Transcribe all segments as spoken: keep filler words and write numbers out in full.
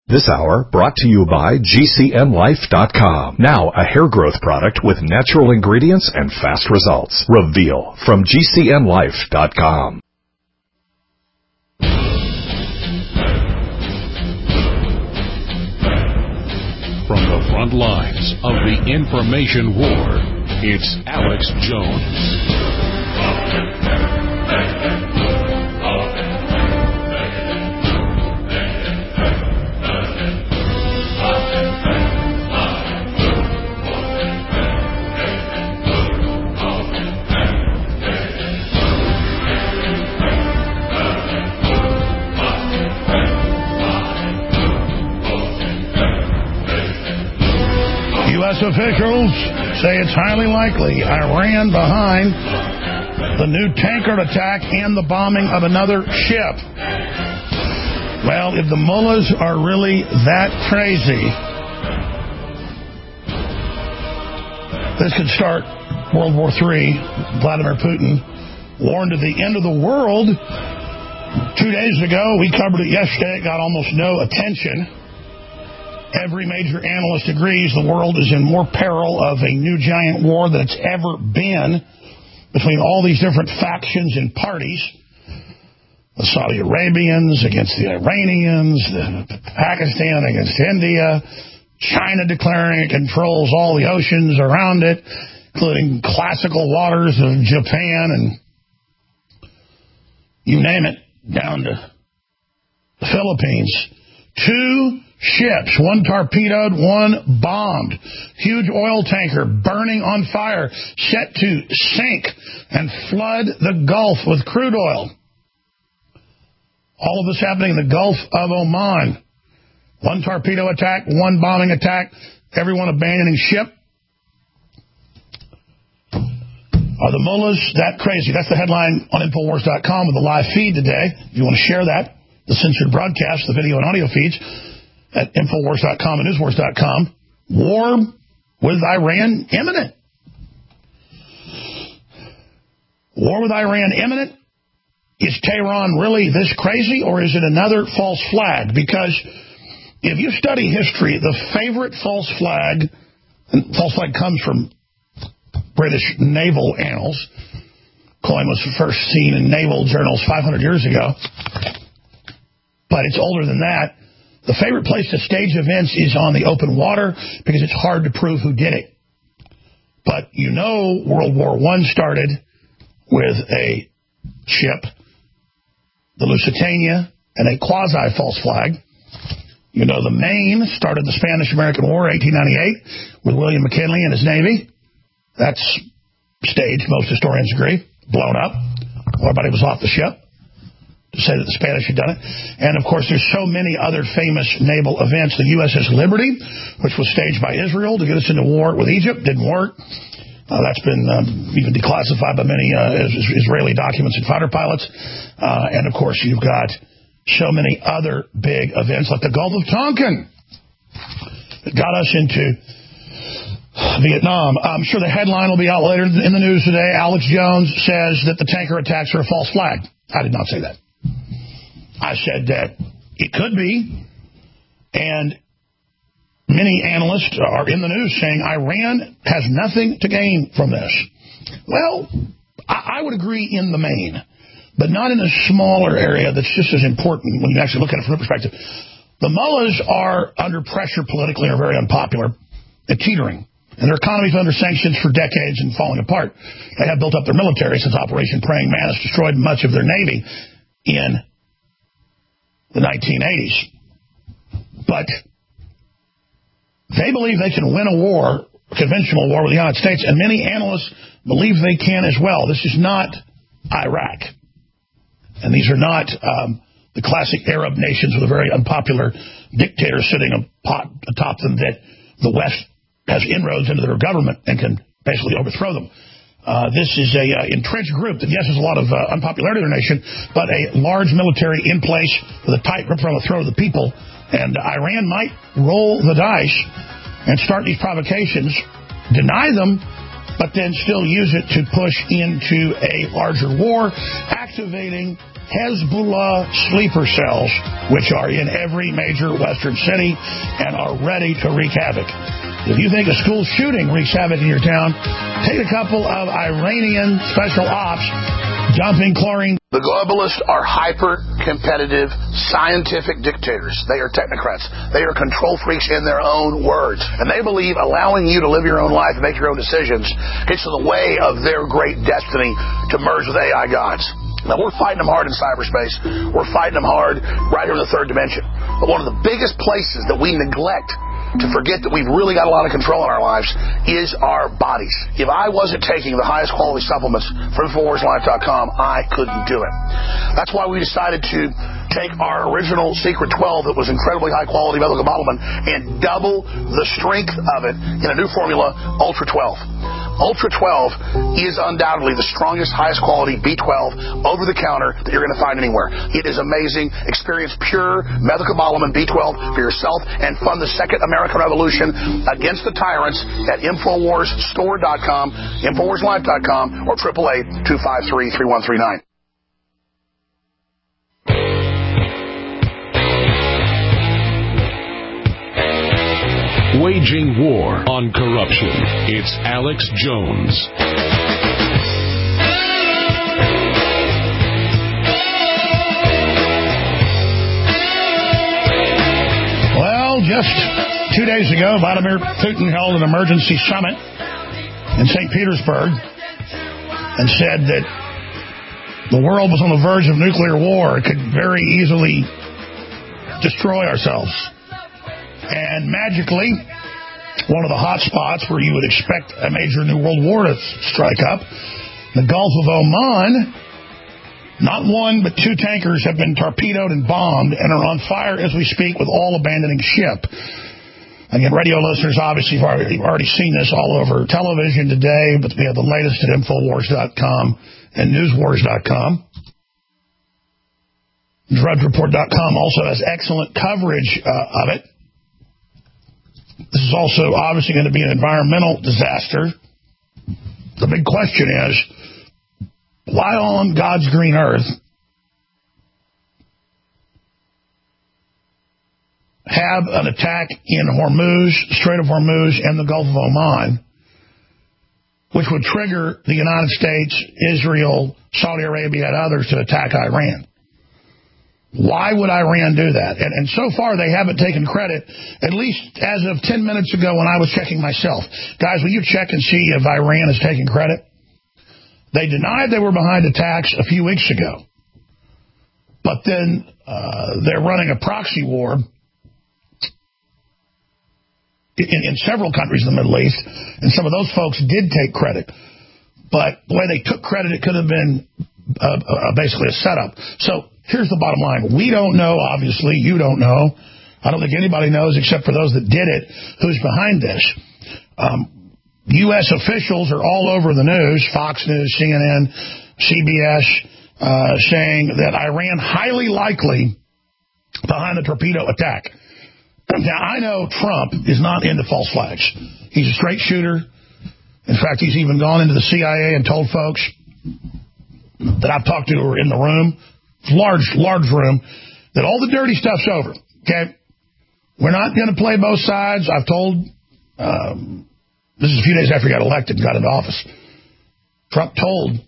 This hour brought to you by G C N Life dot com. Now a hair growth product with natural ingredients and fast results. Reveal from G C N Life dot com. From the front lines of the information war, it's Alex Jones. U S officials say it's highly likely Iran behind the new tanker attack and the bombing of another ship. Well, if the mullahs are really that crazy, this could start World War Three. Vladimir Putin warned of the end of the world. Two days ago, we covered it yesterday. It got almost no attention. Every major analyst agrees the world is in more peril of a new giant war than it's ever been between all these different factions and parties. The Saudi Arabians against the Iranians, the Pakistan against India, China declaring it controls all the oceans around it, including classical waters of Japan and you name it, down to the Philippines. Two ships, one torpedoed, one bombed. Huge oil tanker burning on fire, set to sink and flood the Gulf with crude oil. All of this happening in the Gulf of Oman. One torpedo attack, one bombing attack, everyone abandoning ship. Are the mullahs that crazy? That's the headline on Infowars dot com with the live feed today. If you want to share that, the censored broadcast, the video and audio feeds at Infowars dot com and Newswars dot com. War with Iran imminent. War with Iran imminent. Is Tehran really this crazy, or is it another false flag? Because if you study history, the favorite false flag, and false flag comes from British naval annals. Coin was first seen in naval journals five hundred years ago. But it's older than that. The favorite place to stage events is on the open water because it's hard to prove who did it. But you know World War One started with a ship, the Lusitania, and a quasi-false flag. You know the Maine started the Spanish-American War, eighteen ninety-eight, with William McKinley and his Navy. That's staged, most historians agree, blown up. Everybody was off the ship to say that the Spanish had done it. And, of course, there's so many other famous naval events. The U S S Liberty, which was staged by Israel to get us into war with Egypt, didn't work. Uh, that's been um, even declassified by many uh, Israeli documents and fighter pilots. Uh, and, of course, you've got so many other big events like the Gulf of Tonkin that got us into Vietnam. I'm sure the headline will be out later in the news today. Alex Jones says that the tanker attacks are a false flag. I did not say that. I said that it could be, and many analysts are in the news saying Iran has nothing to gain from this. Well, I would agree in the main, but not in a smaller area that's just as important when you actually look at it from a perspective. The mullahs are under pressure politically, are very unpopular and teetering. And their economy's under sanctions for decades and falling apart. They have built up their military since Operation Praying Mantis destroyed much of their navy in the nineteen eighties. But they believe they can win a war, a conventional war with the United States, and many analysts believe they can as well. This is not Iraq. And these are not um, the classic Arab nations with a very unpopular dictator sitting atop them that the West has inroads into their government and can basically overthrow them. Uh, this is a uh, entrenched group that, yes, has a lot of uh, unpopularity in their nation, but a large military in place with a tight grip around the throat of the people. And Iran might roll the dice and start these provocations, deny them, but then still use it to push into a larger war, activating Hezbollah sleeper cells, which are in every major Western city and are ready to wreak havoc. If you think a school shooting wreaks havoc in your town, take a couple of Iranian special ops dumping chlorine. The globalists are hyper-competitive, scientific dictators. They are technocrats. They are control freaks in their own words. And they believe allowing you to live your own life and make your own decisions gets in the way of their great destiny to merge with A I gods. Now, we're fighting them hard in cyberspace. We're fighting them hard right here in the third dimension. But one of the biggest places that we neglect to forget that we've really got a lot of control in our lives is our bodies. If I wasn't taking the highest quality supplements from Infowars Life dot com, I couldn't do it. That's why we decided to take our original Secret twelve that was incredibly high quality methylcobalamin and double the strength of it in a new formula, Ultra twelve. Ultra twelve is undoubtedly the strongest, highest quality B twelve over the counter that you're going to find anywhere. It is amazing. Experience pure methylcobalamin B twelve for yourself and fund the second American Revolution against the tyrants at Infowars Store dot com, Infowars Life dot com, or eight eight eight, two five three, three one three nine. Waging war on corruption. It's Alex Jones. Well, just two days ago, Vladimir Putin held an emergency summit in Saint Petersburg and said that the world was on the verge of nuclear war. It could very easily destroy ourselves. And magically, one of the hot spots where you would expect a major new world war to strike up, the Gulf of Oman, not one but two tankers have been torpedoed and bombed and are on fire as we speak with all abandoning ship. Again, radio listeners obviously have already, already seen this all over television today, but we have the latest at Infowars dot com and Newswars dot com. Drudge Report dot com also has excellent coverage uh, of it. This is also obviously going to be an environmental disaster. The big question is, why on God's green earth have an attack in Hormuz, Strait of Hormuz, and the Gulf of Oman, which would trigger the United States, Israel, Saudi Arabia, and others to attack Iran? Why would Iran do that? And, and so far, they haven't taken credit, at least as of ten minutes ago when I was checking myself. Guys, will you check and see if Iran is taking credit? They denied they were behind attacks a few weeks ago. But then uh, they're running a proxy war in, in several countries in the Middle East, and some of those folks did take credit. But the way they took credit, it could have been uh, uh, basically a setup. So here's the bottom line. We don't know, obviously. You don't know. I don't think anybody knows except for those that did it, who's behind this. Um, U S officials are all over the news, Fox News, C N N, C B S, uh, saying that Iran highly likely behind the torpedo attack. Now, I know Trump is not into false flags. He's a straight shooter. In fact, he's even gone into the C I A and told folks that I've talked to who are in the room, large, large room, that all the dirty stuff's over, okay? We're not going to play both sides. I've told, um, this is a few days after he got elected and got into office, Trump told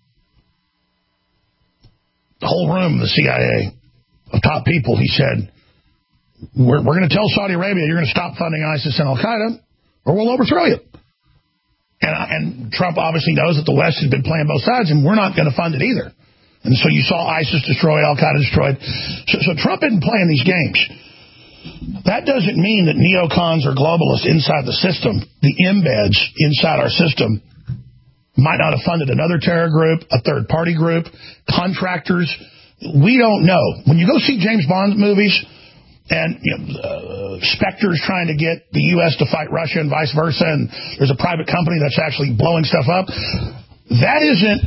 the whole room of the C I A, of top people, he said, we're, we're going to tell Saudi Arabia you're going to stop funding ISIS and Al-Qaeda or we'll overthrow you. And, and Trump obviously knows that the West has been playing both sides, and we're not going to fund it either. And so you saw ISIS destroyed, Al-Qaeda destroyed. So, so Trump isn't playing these games. That doesn't mean that neocons or globalists inside the system, the embeds inside our system, might not have funded another terror group, a third-party group, contractors. We don't know. When you go see James Bond movies, and you know, uh, Spectre's trying to get the U S to fight Russia and vice versa, and there's a private company that's actually blowing stuff up. That isn't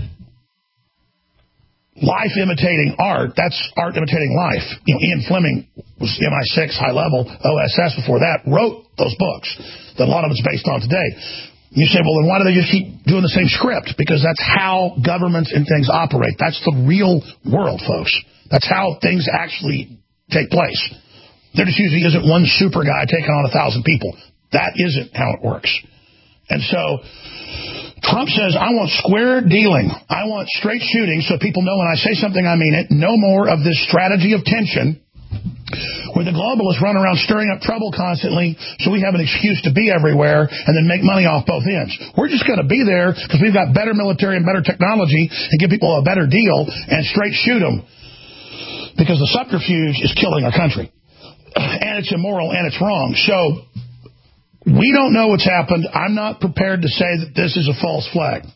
life imitating art. That's art imitating life. You know, Ian Fleming was M I six, high level, O S S before that, wrote those books that a lot of it's based on today. You say, well, then why do they just keep doing the same script? Because that's how governments and things operate. That's the real world, folks. That's how things actually take place. There just usually isn't one super guy taking on a thousand people. That isn't how it works. And so Trump says, I want square dealing. I want straight shooting so people know when I say something, I mean it. No more of this strategy of tension where the globalists run around stirring up trouble constantly so we have an excuse to be everywhere and then make money off both ends. We're just going to be there because we've got better military and better technology and give people a better deal and straight shoot them because the subterfuge is killing our country. And it's immoral and it's wrong. So we don't know what's happened. I'm not prepared to say that this is a false flag.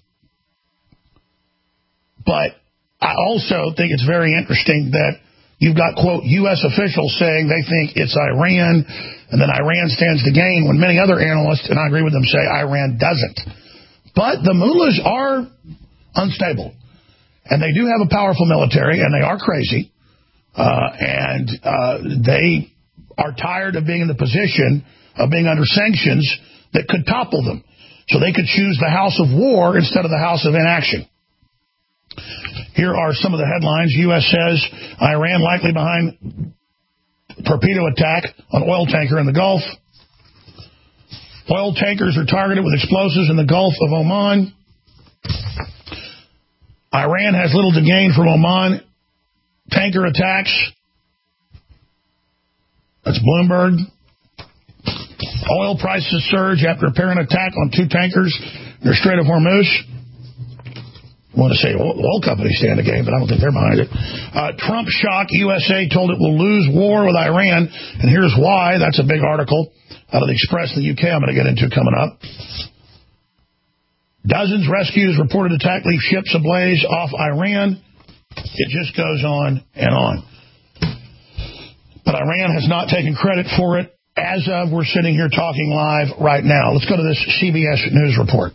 But I also think it's very interesting that you've got, quote, U S officials saying they think it's Iran, and then Iran stands to gain when many other analysts, and I agree with them, say Iran doesn't. But the mullahs are unstable, and they do have a powerful military, and they are crazy, uh, and uh, they are tired of being in the position of being under sanctions that could topple them. So they could choose the house of war instead of the house of inaction. Here are some of the headlines. U S says Iran likely behind torpedo attack on oil tanker in the Gulf. Oil tankers are targeted with explosives in the Gulf of Oman. Iran has little to gain from Oman tanker attacks. That's Bloomberg. Oil prices surge after apparent attack on two tankers near Strait of Hormuz. I want to say oil companies stand to gain, but I don't think they're behind it. Uh, Trump shock. U S A told it will lose war with Iran, and here's why. That's a big article out of the Express in the U K I'm going to get into coming up. Dozens rescues reported attack leave ships ablaze off Iran. It just goes on and on. But Iran has not taken credit for it as of we're sitting here talking live right now. Let's go to this C B S News report.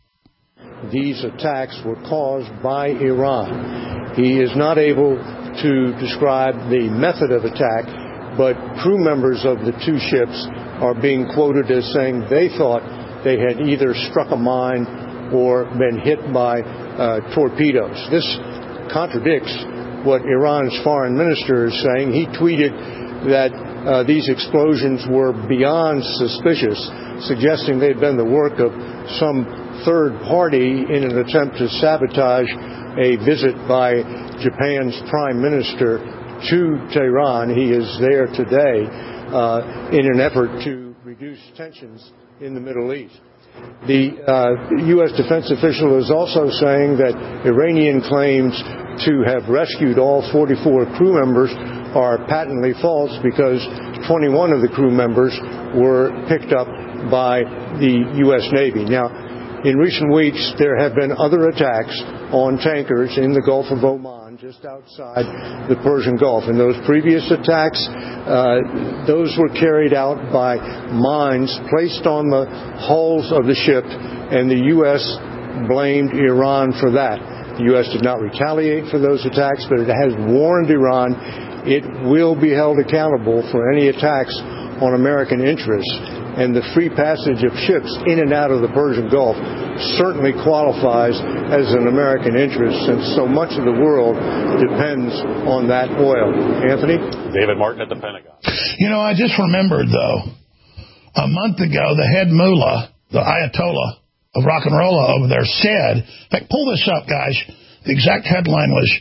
These attacks were caused by Iran. He is not able to describe the method of attack, but crew members of the two ships are being quoted as saying they thought they had either struck a mine or been hit by uh, torpedoes. This contradicts what Iran's foreign minister is saying. He tweeted that uh, these explosions were beyond suspicious, suggesting they'd been the work of some third party in an attempt to sabotage a visit by Japan's prime minister to Tehran. He is there today uh, in an effort to reduce tensions in the Middle East. The uh, U S defense official is also saying that Iranian claims to have rescued all forty-four crew members are patently false because twenty-one of the crew members were picked up by the U S Navy. Now, in recent weeks, there have been other attacks on tankers in the Gulf of Oman, just outside the Persian Gulf. And those previous attacks, uh, those were carried out by mines placed on the hulls of the ship, and the U S blamed Iran for that. The U S did not retaliate for those attacks, but it has warned Iran it will be held accountable for any attacks on American interests. And the free passage of ships in and out of the Persian Gulf certainly qualifies as an American interest, since so much of the world depends on that oil. Anthony? David Martin at the Pentagon. You know, I just remembered, though, a month ago, the head mullah, the Ayatollah of rock and roll over there, said, in fact, pull this up, guys. The exact headline was,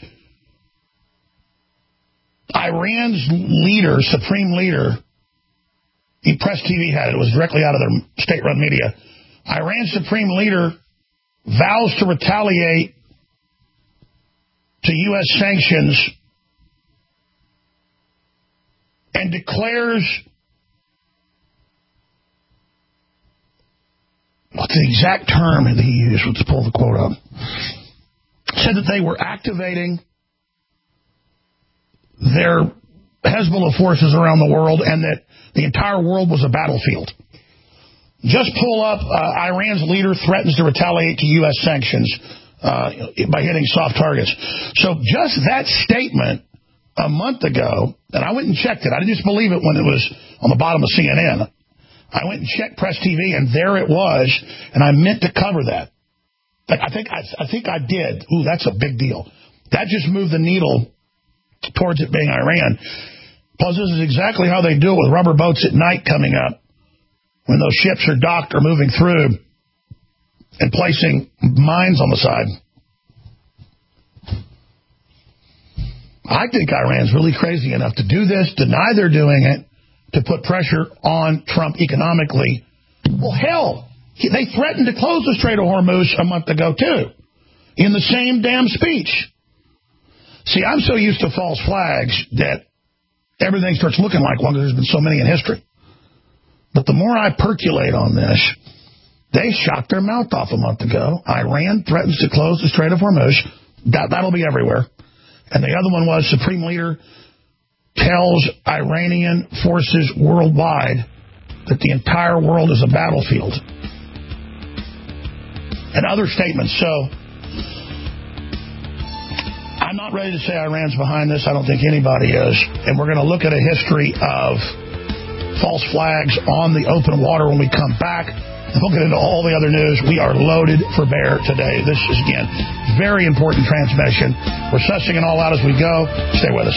Iran's leader, supreme leader, the Press T V had it. It was directly out of their state-run media. Iran's supreme leader vows to retaliate to U S sanctions and declares, what's the exact term that he used? Let's pull the quote up. Said that they were activating their Hezbollah forces around the world and that the entire world was a battlefield. Just pull up, uh, Iran's leader threatens to retaliate to U S sanctions uh, by hitting soft targets. So just that statement a month ago, and I went and checked it. I didn't just believe it when it was on the bottom of C N N. I went and checked Press T V, and there it was, and I meant to cover that. Like, I think I, I think I did. Ooh, that's a big deal. That just moved the needle towards it being Iran. Plus, this is exactly how they do it with rubber boats at night coming up, when those ships are docked or moving through and placing mines on the side. I think Iran's really crazy enough to do this, deny they're doing it, to put pressure on Trump economically. Well, hell, they threatened to close the Strait of Hormuz a month ago, too, in the same damn speech. See, I'm so used to false flags that everything starts looking like one because there's been so many in history. But the more I percolate on this, they shot their mouth off a month ago. Iran threatens to close the Strait of Hormuz. That, that'll be everywhere. And the other one was Supreme Leader tells Iranian forces worldwide that the entire world is a battlefield. And other statements. So I'm not ready to say Iran's behind this. I don't think anybody is. And we're going to look at a history of false flags on the open water when we come back. And we'll get into all the other news. We are loaded for bear today. This is, again, very important transmission. We're sussing it all out as we go. Stay with us.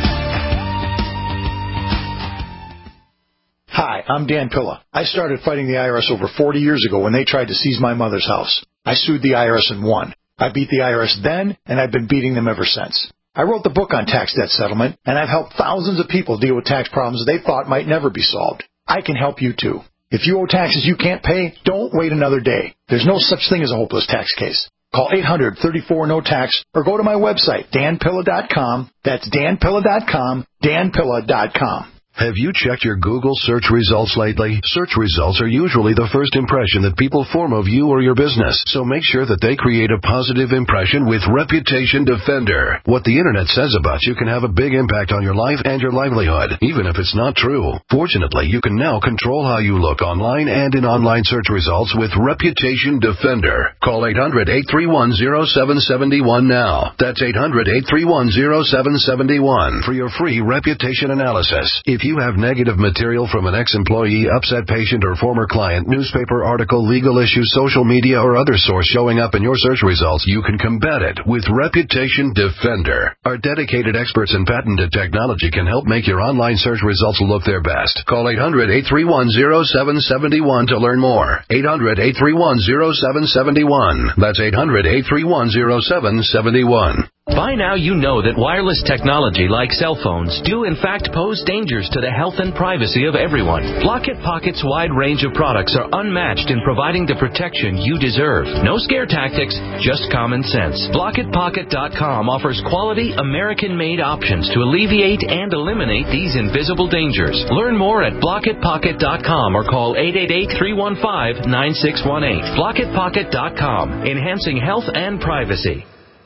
Hi, I'm Dan Pilla. I started fighting the I R S over forty years ago when they tried to seize my mother's house. I sued the I R S and won. I beat the I R S then, and I've been beating them ever since. I wrote the book on tax debt settlement, and I've helped thousands of people deal with tax problems they thought might never be solved. I can help you, too. If you owe taxes you can't pay, don't wait another day. There's no such thing as a hopeless tax case. Call eight hundred, thirty-four, no tax or go to my website, dan pilla dot com. That's dan pilla dot com, dan pilla dot com. Have you checked your Google search results lately? Search results are usually the first impression that people form of you or your business, so make sure that they create a positive impression with Reputation Defender. What the internet says about you can have a big impact on your life and your livelihood, even if it's not true. Fortunately, you can now control how you look online and in online search results with Reputation Defender. Call eight hundred, eight three one, zero seven seven one now. That's eight hundred, eight three one, zero seven seven one for your free reputation analysis. If you have negative material from an ex-employee, upset patient, or former client, newspaper article, legal issue, social media, or other source showing up in your search results, you can combat it with Reputation Defender. Our dedicated experts in patented technology can help make your online search results look their best. Call eight hundred, eight three one, zero seven seven one to learn more. eight hundred, eight three one, zero seven seven one. That's eight hundred, eight three one, zero seven seven one. By now you know that wireless technology like cell phones do in fact pose dangers to the health and privacy of everyone. Block It Pocket's wide range of products are unmatched in providing the protection you deserve. No scare tactics, just common sense. block it pocket dot com offers quality American-made options to alleviate and eliminate these invisible dangers. Learn more at block it pocket dot com or call eight eight eight, three one five, nine six one eight. block it pocket dot com, enhancing health and privacy.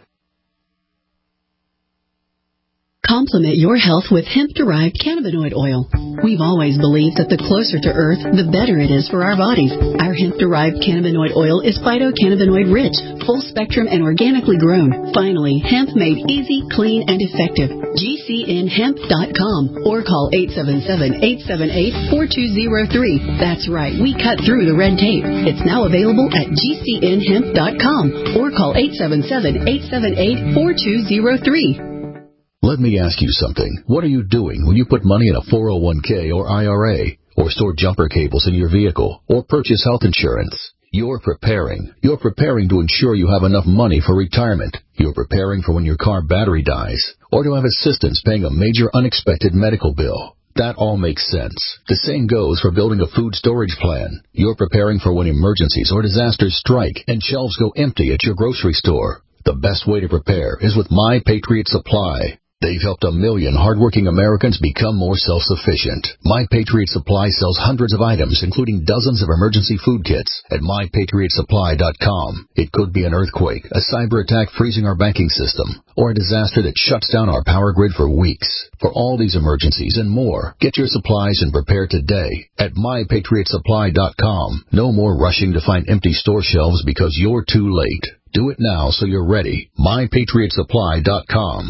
Complement your health with hemp-derived cannabinoid oil. We've always believed that the closer to Earth, the better it is for our bodies. Our hemp-derived cannabinoid oil is phytocannabinoid-rich, full-spectrum, and organically grown. Finally, hemp made easy, clean, and effective. G C N hemp dot com or call eight seven seven, eight seven eight, four two zero three. That's right, we cut through the red tape. It's now available at G C N hemp dot com or call eight seven seven, eight seven eight, four two zero three. Let me ask you something. What are you doing when you put money in a four oh one k or I R A, or store jumper cables in your vehicle, or purchase health insurance? You're preparing. You're preparing to ensure you have enough money for retirement. You're preparing for when your car battery dies, or to have assistance paying a major unexpected medical bill. That all makes sense. The same goes for building a food storage plan. You're preparing for when emergencies or disasters strike and shelves go empty at your grocery store. The best way to prepare is with My Patriot Supply. They've helped a million hardworking Americans become more self-sufficient. My Patriot Supply sells hundreds of items, including dozens of emergency food kits, at my patriot supply dot com. It could be an earthquake, a cyber attack freezing our banking system, or a disaster that shuts down our power grid for weeks. For all these emergencies and more, get your supplies and prepare today at my patriot supply dot com. No more rushing to find empty store shelves because you're too late. Do it now so you're ready. my patriot supply dot com.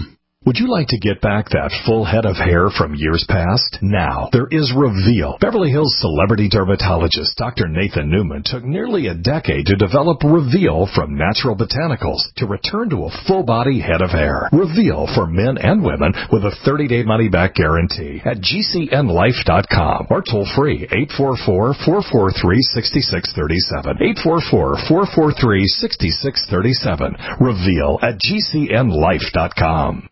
Would you like to get back that full head of hair from years past? Now, there is Reveal. Beverly Hills celebrity dermatologist Doctor Nathan Newman took nearly a decade to develop Reveal from natural botanicals to return to a full-body head of hair. Reveal for men and women with a thirty-day money-back guarantee at G C N life dot com or toll-free eight four four, four four three, six six three seven. eight four four, four four three, six six three seven. Reveal at G C N life dot com.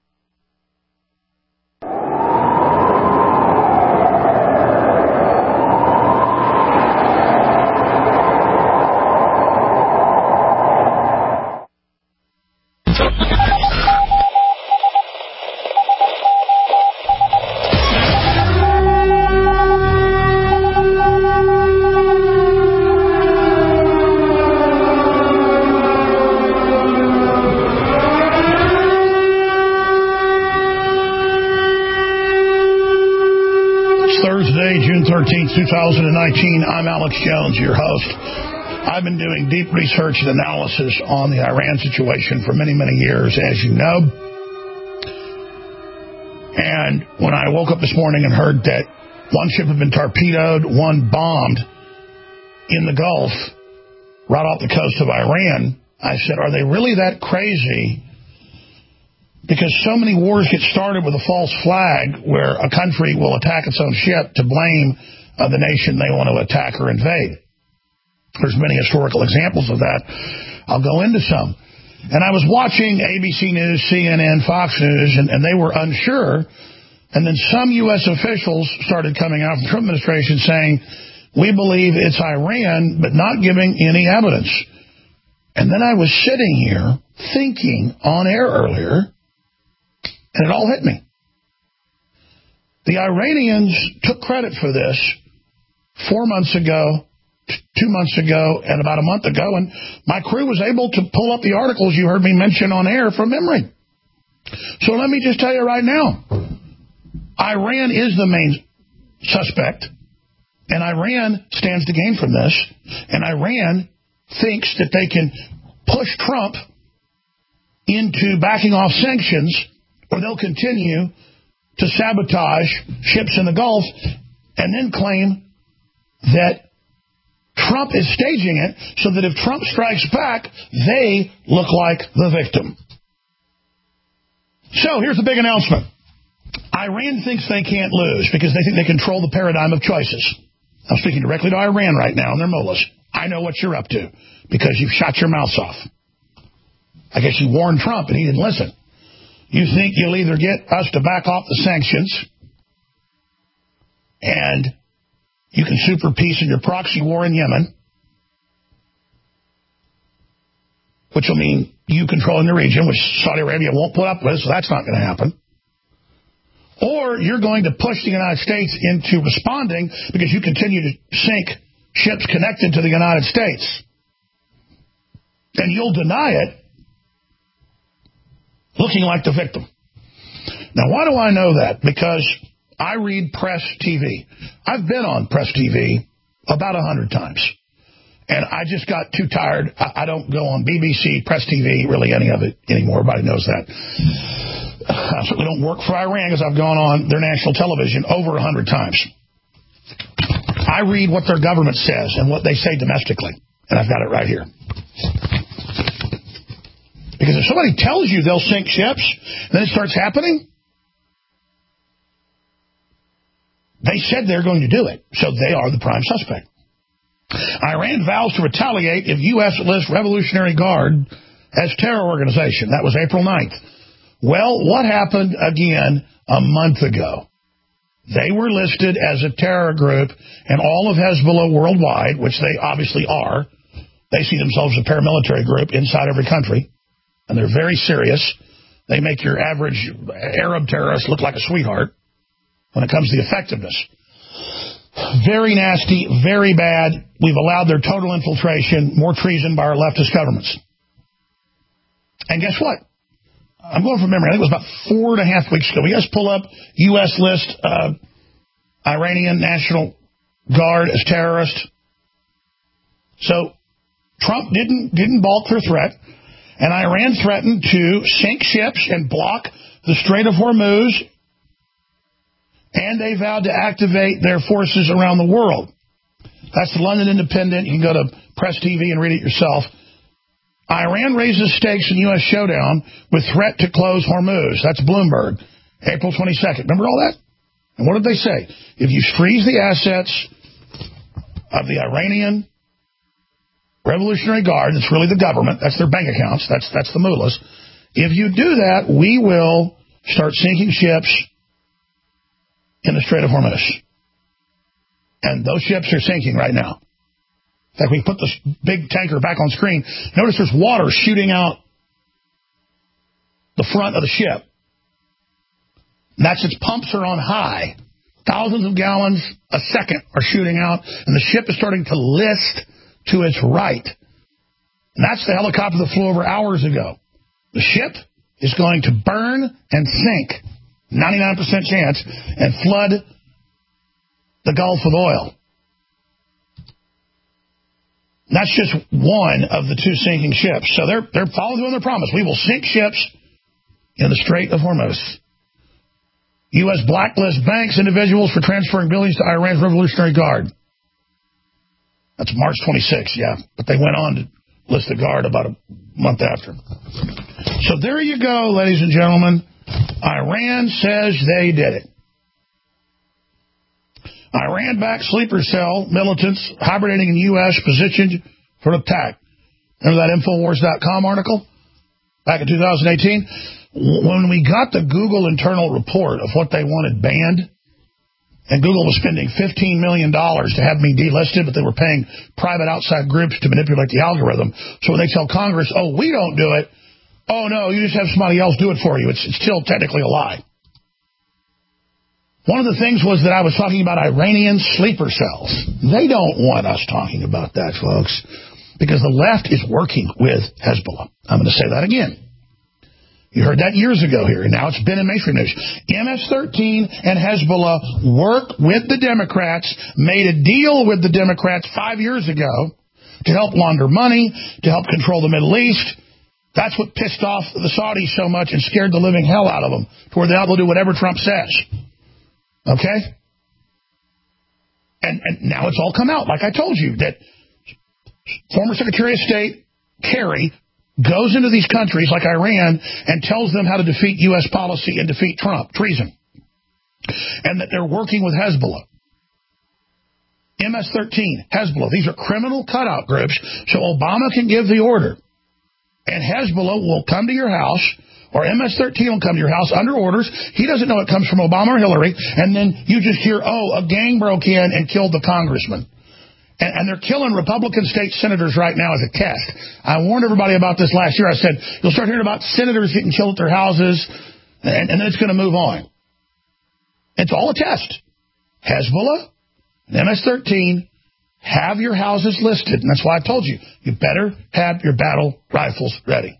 thirteenth, twenty nineteen. I'm Alex Jones, your host. I've been doing deep research and analysis on the Iran situation for many, many years, as you know. And when I woke up this morning and heard that one ship had been torpedoed, one bombed in the Gulf, right off the coast of Iran, I said, are they really that crazy? Because so many wars get started with a false flag where a country will attack its own ship to blame uh, the nation they want to attack or invade. There's many historical examples of that. I'll go into some. And I was watching A B C News, C N N, Fox News, and, and they were unsure. And then some U S officials started coming out from the Trump administration saying, we believe it's Iran, but not giving any evidence. And then I was sitting here thinking on air earlier, and it all hit me. The Iranians took credit for this four months ago, t- two months ago, and about a month ago, and my crew was able to pull up the articles you heard me mention on air from memory. So let me just tell you right now, Iran is the main suspect, and Iran stands to gain from this, and Iran thinks that they can push Trump into backing off sanctions, or they'll continue to sabotage ships in the Gulf and then claim that Trump is staging it so that if Trump strikes back, they look like the victim. So here's the big announcement. Iran thinks they can't lose because they think they control the paradigm of choices. I'm speaking directly to Iran right now and their mullahs. I know what you're up to because you've shot your mouths off. I guess you warned Trump and he didn't listen. You think you'll either get us to back off the sanctions and you can super peace in your proxy war in Yemen, which will mean you controlling the region, which Saudi Arabia won't put up with, so that's not going to happen. Or you're going to push the United States into responding because you continue to sink ships connected to the United States. And you'll deny it, looking like the victim. Now, why do I know that? Because I read Press T V. I've been on Press T V about a hundred times. And I just got too tired. I, I don't go on B B C, Press T V, really any of it anymore. Everybody knows that. I certainly don't work for Iran because I've gone on their national television over a hundred times. I read what their government says and what they say domestically. And I've got it right here. Because if somebody tells you they'll sink ships, then it starts happening, they said they're going to do it. So they are the prime suspect. Iran vows to retaliate if U S lists Revolutionary Guard as terror organization. That was April ninth. Well, what happened again a month ago? They were listed as a terror group, and all of Hezbollah worldwide, which they obviously are, they see themselves as a paramilitary group inside every country, and they're very serious. They make your average Arab terrorist look like a sweetheart when it comes to the effectiveness. Very nasty, very bad. We've allowed their total infiltration, more treason by our leftist governments. And guess what? I'm going from memory. I think it was about four and a half weeks ago. We just pull up U S list uh, Iranian National Guard as terrorist. So Trump didn't didn't balk their threat, and Iran threatened to sink ships and block the Strait of Hormuz, and they vowed to activate their forces around the world. That's the London Independent. You can go to Press T V and read it yourself. Iran raises stakes in U S showdown with threat to close Hormuz. That's Bloomberg, April twenty-second. Remember all that? And what did they say? If you freeze the assets of the Iranian Revolutionary Guard, it's really the government, that's their bank accounts, that's that's the mullahs. If you do that, we will start sinking ships in the Strait of Hormuz. And those ships are sinking right now. In fact, we put this big tanker back on screen. Notice there's water shooting out the front of the ship. And that's its pumps are on high. Thousands of gallons a second are shooting out, and the ship is starting to list to its right. And that's the helicopter that flew over hours ago. The ship is going to burn and sink, ninety-nine percent chance, and flood the Gulf with oil. And that's just one of the two sinking ships. So they're they're following their promise. We will sink ships in the Strait of Hormuz. U S blacklist banks, individuals for transferring billions to Iran's Revolutionary Guard. That's March twenty-sixth, yeah. But they went on to list the Guard about a month after. So there you go, ladies and gentlemen. Iran says they did it. Iran-backed sleeper cell militants hibernating in U S positioned for attack. Remember that Infowars dot com article back in two thousand eighteen? When we got the Google internal report of what they wanted banned, and Google was spending fifteen million dollars to have me delisted, but they were paying private outside groups to manipulate the algorithm. So when they tell Congress, oh, we don't do it, oh, no, you just have somebody else do it for you. It's, it's still technically a lie. One of the things was that I was talking about Iranian sleeper cells. They don't want us talking about that, folks, because the left is working with Hezbollah. I'm going to say that again. You heard that years ago here, and now it's been in mainstream news. M S thirteen and Hezbollah work with the Democrats, made a deal with the Democrats five years ago to help launder money, to help control the Middle East. That's what pissed off the Saudis so much and scared the living hell out of them, to where they'll do whatever Trump says. Okay? And, and now it's all come out, like I told you, that former Secretary of State Kerry goes into these countries like Iran and tells them how to defeat U S policy and defeat Trump, treason, and that they're working with Hezbollah. M S thirteen, Hezbollah, these are criminal cutout groups, so Obama can give the order, and Hezbollah will come to your house, or M S thirteen will come to your house under orders. He doesn't know it comes from Obama or Hillary, and then you just hear, oh, a gang broke in and killed the congressman. And, and they're killing Republican state senators right now as a test. I warned everybody about this last year. I said, you'll start hearing about senators getting killed at their houses, and, and then it's going to move on. It's all a test. Hezbollah and M S thirteen have your houses listed, and that's why I told you, you better have your battle rifles ready.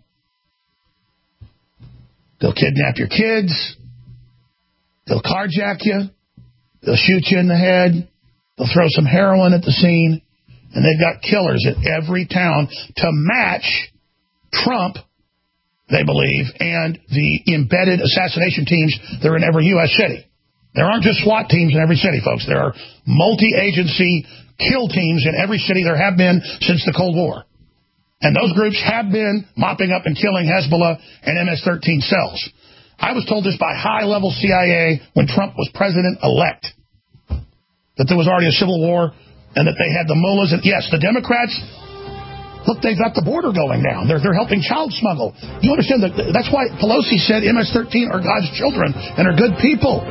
They'll kidnap your kids. They'll carjack you. They'll shoot you in the head. They'll throw some heroin at the scene. And they've got killers at every town to match Trump, they believe, and the embedded assassination teams that are in every U S city. There aren't just SWAT teams in every city, folks. There are multi-agency kill teams in every city. There have been since the Cold War. And those groups have been mopping up and killing Hezbollah and M S thirteen cells. I was told this by high-level C I A when Trump was president-elect, that there was already a civil war and that they had the mullahs. And yes, the Democrats, look, they've got the border going down. They're, they're helping child smuggle. You understand that? That's why Pelosi said M S thirteen are God's children and are good people.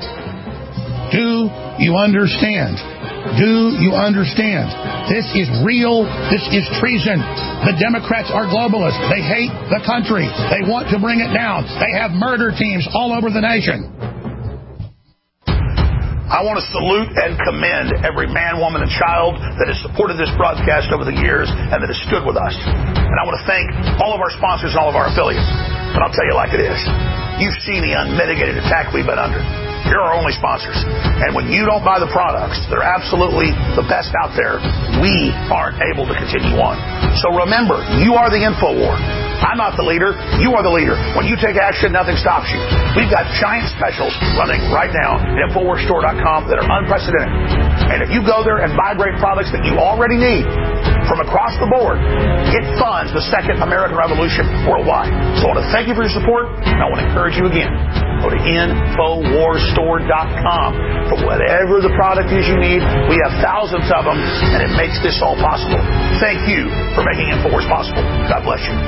Do you understand? Do you understand? This is real. This is treason. The Democrats are globalists. They hate the country. They want to bring it down. They have murder teams all over the nation. I want to salute and commend every man, woman, and child that has supported this broadcast over the years and that has stood with us. And I want to thank all of our sponsors and all of our affiliates. But I'll tell you like it is. You've seen the unmitigated attack we've been under. You're our only sponsors. And when you don't buy the products that are absolutely the best out there, we aren't able to continue on. So remember, you are the InfoWar. I'm not the leader. You are the leader. When you take action, nothing stops you. We've got giant specials running right now at Infowars Store dot com that are unprecedented. And if you go there and buy great products that you already need from across the board, it funds the second American Revolution worldwide. So I want to thank you for your support, and I want to encourage you again. Go to Infowars Store dot com for whatever the product is you need. We have thousands of them, and it makes this all possible. Thank you for making Infowars possible. God bless you.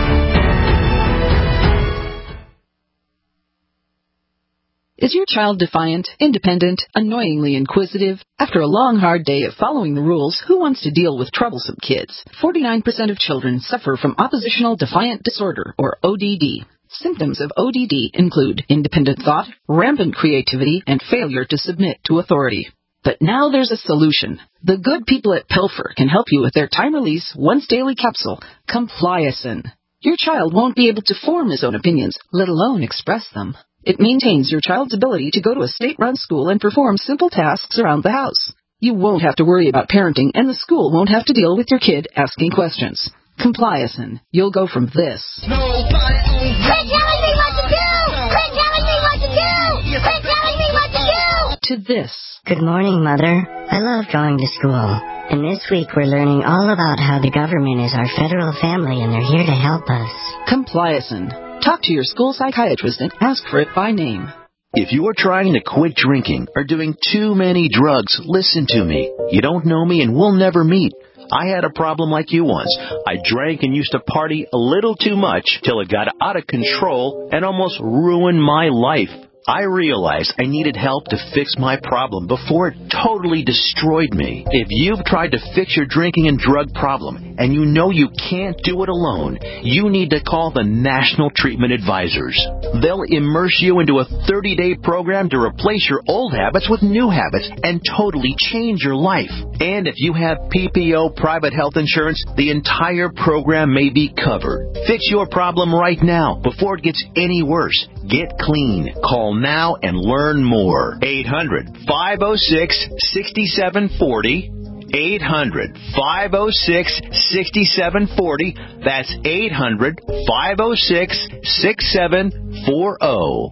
Is your child defiant, independent, annoyingly inquisitive? After a long, hard day of following the rules, who wants to deal with troublesome kids? forty-nine percent of children suffer from oppositional defiant disorder, or O D D. Symptoms of O D D include independent thought, rampant creativity, and failure to submit to authority. But now there's a solution. The good people at Pelfer can help you with their time-release, once-daily capsule, Compliacin. Your child won't be able to form his own opinions, let alone express them. It maintains your child's ability to go to a state-run school and perform simple tasks around the house. You won't have to worry about parenting, and the school won't have to deal with your kid asking questions. Compliacin. You'll go from this. Nobody Quit telling me what to do! Quit telling me what to do! Quit telling me what to do! To this. Good morning, Mother. I love going to school. And this week we're learning all about how the government is our federal family and they're here to help us. Compliacin. Talk to your school psychiatrist and ask for it by name. If you are trying to quit drinking or doing too many drugs, listen to me. You don't know me and we'll never meet. I had a problem like you once. I drank and used to party a little too much till it got out of control and almost ruined my life. I realized I needed help to fix my problem before it totally destroyed me. If you've tried to fix your drinking and drug problem and you know you can't do it alone, you need to call the National Treatment Advisors. They'll immerse you into a thirty-day program to replace your old habits with new habits and totally change your life. And if you have P P O private health insurance, the entire program may be covered. Fix your problem right now before it gets any worse. Get clean. Call now and learn more. eight hundred, five oh six, six seven four oh. eight hundred, five oh six, six seven four oh. That's eight hundred, five oh six, six seven four oh.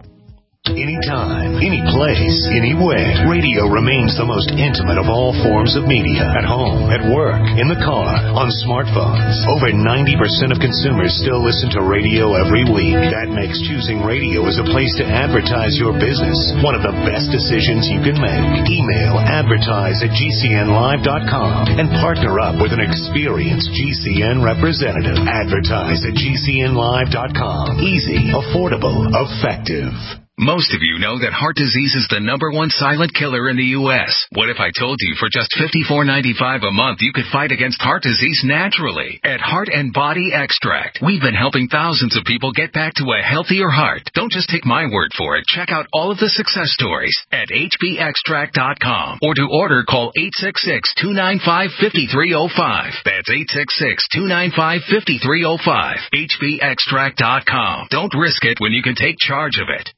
Anytime, any place, anywhere, radio remains the most intimate of all forms of media. At home, at work, in the car, on smartphones. Over ninety percent of consumers still listen to radio every week. That makes choosing radio as a place to advertise your business one of the best decisions you can make. Email advertise at G C N live dot com and partner up with an experienced G C N representative. Advertise at G C N live dot com. Easy, affordable, effective. Most of you know that heart disease is the number one silent killer in the U S What if I told you for just fifty-four ninety-five a month you could fight against heart disease naturally? At Heart and Body Extract, we've been helping thousands of people get back to a healthier heart. Don't just take my word for it. Check out all of the success stories at H B extract dot com. Or to order, call eight six six, two nine five, five three zero five. That's eight six six, two nine five, five three zero five. H B extract dot com. Don't risk it when you can take charge of it.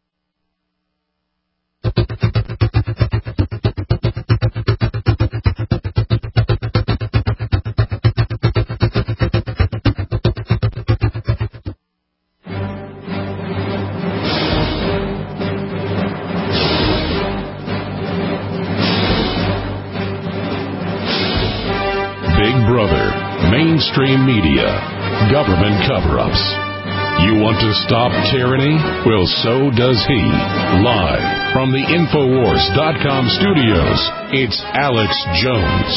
Big Brother, mainstream media, government cover-ups. You want to stop tyranny? Well, so does he. Live from the Infowars dot com studios, it's Alex Jones.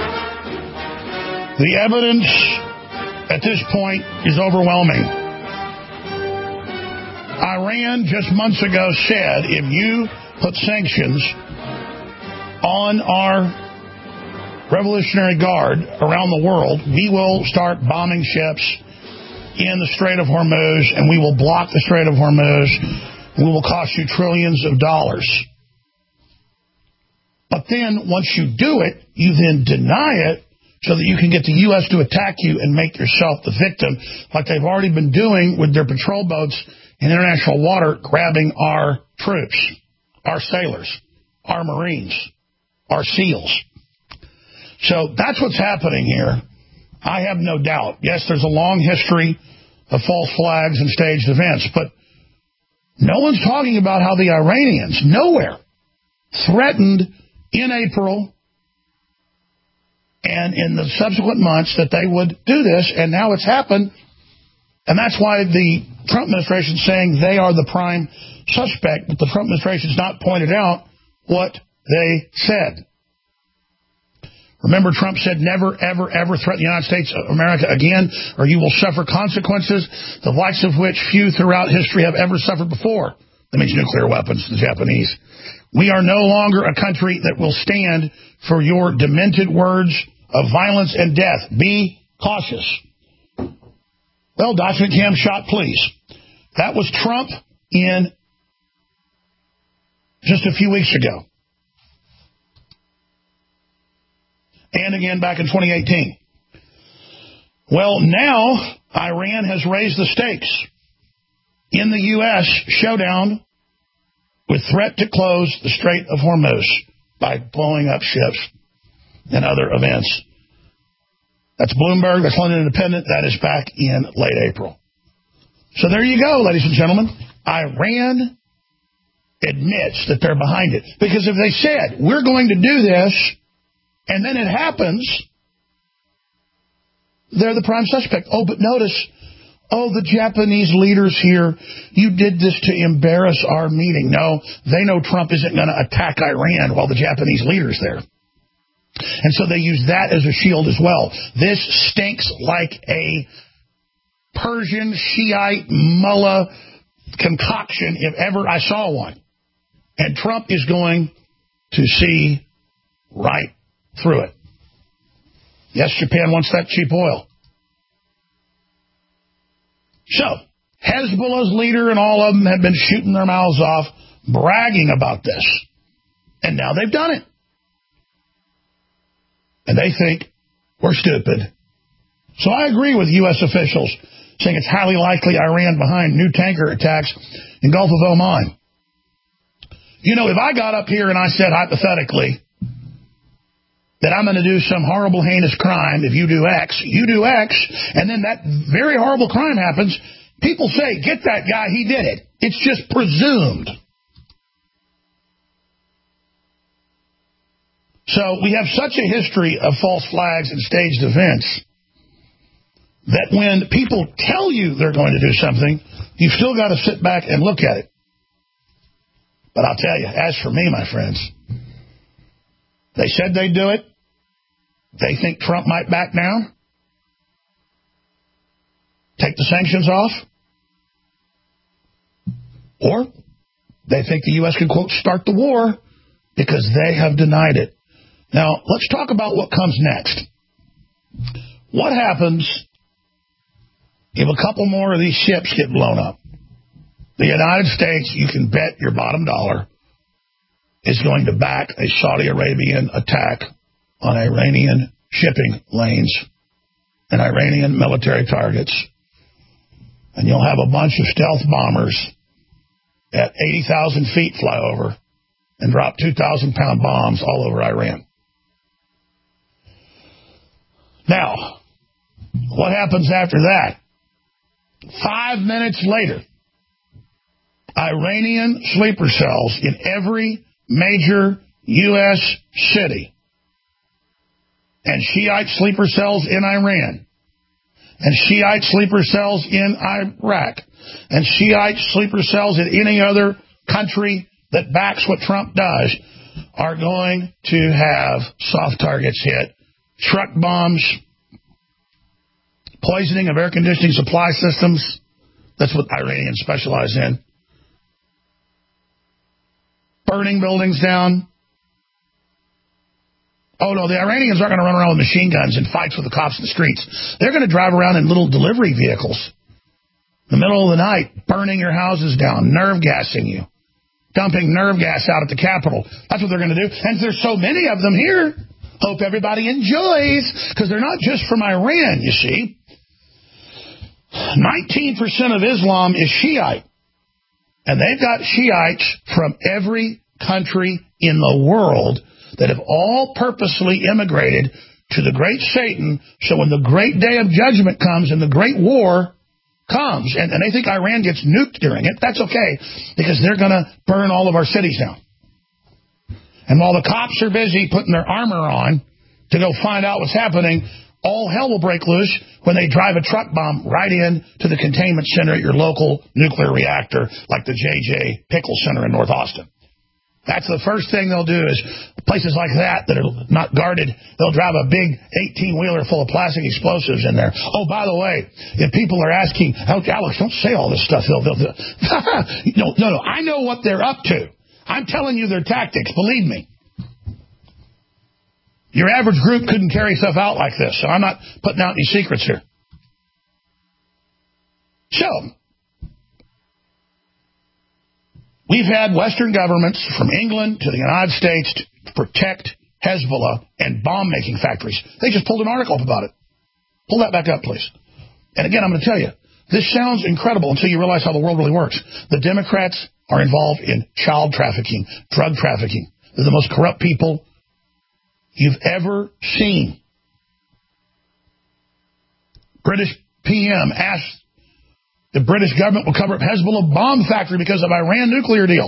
The evidence at this point is overwhelming. Iran just months ago said if you put sanctions on our Revolutionary Guard around the world, we will start bombing ships in the Strait of Hormuz, and we will block the Strait of Hormuz. We will cost you trillions of dollars. But then, once you do it, you then deny it so that you can get the U S to attack you and make yourself the victim, like they've already been doing with their patrol boats in international water, grabbing our troops, our sailors, our Marines, our SEALs. So that's what's happening here. I have no doubt. Yes, there's a long history of false flags and staged events. But no one's talking about how the Iranians, nowhere, threatened in April and in the subsequent months that they would do this, and now it's happened. And that's why the Trump administration is saying they are the prime suspect, but the Trump administration has not pointed out what they said. Remember, Trump said, never, ever, ever threaten the United States of America again, or you will suffer consequences, the likes of which few throughout history have ever suffered before. That means nuclear weapons, the Japanese. We are no longer a country that will stand for your demented words of violence and death. Be cautious. Well, document cam shot, please. That was Trump in just a few weeks ago. And again back in twenty eighteen. Well, now Iran has raised the stakes in the U S showdown with threat to close the Strait of Hormuz by blowing up ships and other events. That's Bloomberg, that's London Independent, that is back in late April. So there you go, ladies and gentlemen. Iran admits that they're behind it. Because if they said, we're going to do this, and then it happens, they're the prime suspect. Oh, but notice, oh, the Japanese leaders here, you did this to embarrass our meeting. No, they know Trump isn't going to attack Iran while the Japanese leader's there. And so they use that as a shield as well. This stinks like a Persian Shiite mullah concoction if ever I saw one. And Trump is going to see right through it. Yes, Japan wants that cheap oil. So, Hezbollah's leader and all of them have been shooting their mouths off, bragging about this. And now they've done it. And they think we're stupid. So I agree with U S officials saying it's highly likely Iran behind new tanker attacks in Gulf of Oman. You know, if I got up here and I said hypothetically that I'm going to do some horrible, heinous crime, if you do X, you do X, and then that very horrible crime happens, people say, get that guy, he did it. It's just presumed. So we have such a history of false flags and staged events that when people tell you they're going to do something, you've still got to sit back and look at it. But I'll tell you, as for me, my friends, they said they'd do it. They think Trump might back down, take the sanctions off, or they think the U S can, quote, start the war because they have denied it. Now, let's talk about what comes next. What happens if a couple more of these ships get blown up? The United States, you can bet your bottom dollar, is going to back a Saudi Arabian attack on Iranian shipping lanes and Iranian military targets. And you'll have a bunch of stealth bombers at eighty thousand feet fly over and drop two thousand pound bombs all over Iran. Now, what happens after that? Five minutes later, Iranian sleeper cells in every major U S city, and Shiite sleeper cells in Iran, and Shiite sleeper cells in Iraq, and Shiite sleeper cells in any other country that backs what Trump does, are going to have soft targets hit. Truck bombs, poisoning of air conditioning supply systems. That's what Iranians specialize in. Burning buildings down. Oh, no, the Iranians aren't going to run around with machine guns and fights with the cops in the streets. They're going to drive around in little delivery vehicles in the middle of the night, burning your houses down, nerve gassing you, dumping nerve gas out at the Capitol. That's what they're going to do. And there's so many of them here. Hope everybody enjoys, because they're not just from Iran, you see. nineteen percent of Islam is Shiite. And they've got Shiites from every country in the world that have all purposely immigrated to the great Satan, so when the great day of judgment comes and the great war, comes and, and they think Iran gets nuked during it, that's okay, because they're going to burn all of our cities down. And while the cops are busy putting their armor on to go find out what's happening, all hell will break loose when they drive a truck bomb right in to the containment center at your local nuclear reactor, like the J J Pickle Center in North Austin. That's the first thing they'll do is places like that that are not guarded, they'll drive a big eighteen-wheeler full of plastic explosives in there. Oh, by the way, if people are asking, oh, Alex, don't say all this stuff. They'll, they'll, they'll. no, no, no. I know what they're up to. I'm telling you their tactics. Believe me. Your average group couldn't carry stuff out like this, so I'm not putting out any secrets here. So, we've had Western governments from England to the United States to protect Hezbollah and bomb-making factories. They just pulled an article up about it. Pull that back up, please. And again, I'm going to tell you, this sounds incredible until you realize how the world really works. The Democrats are involved in child trafficking, drug trafficking. They're the most corrupt people you've ever seen. British P M asked the British government will cover up Hezbollah bomb factory because of Iran nuclear deal.